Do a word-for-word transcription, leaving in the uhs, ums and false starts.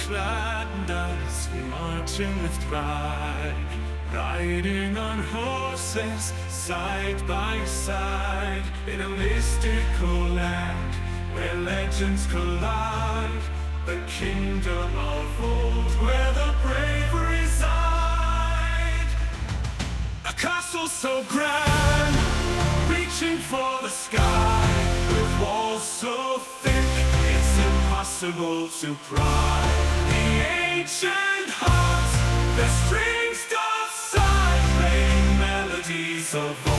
gladness, marching with pride, riding on horses side by side in a mystical land where legends collide. The kingdom of old where the brave reside. A castle so grand, reaching for the sky, with walls so thick it's impossible to pry. The ancient hearts, their strings doth sigh, playing melodies of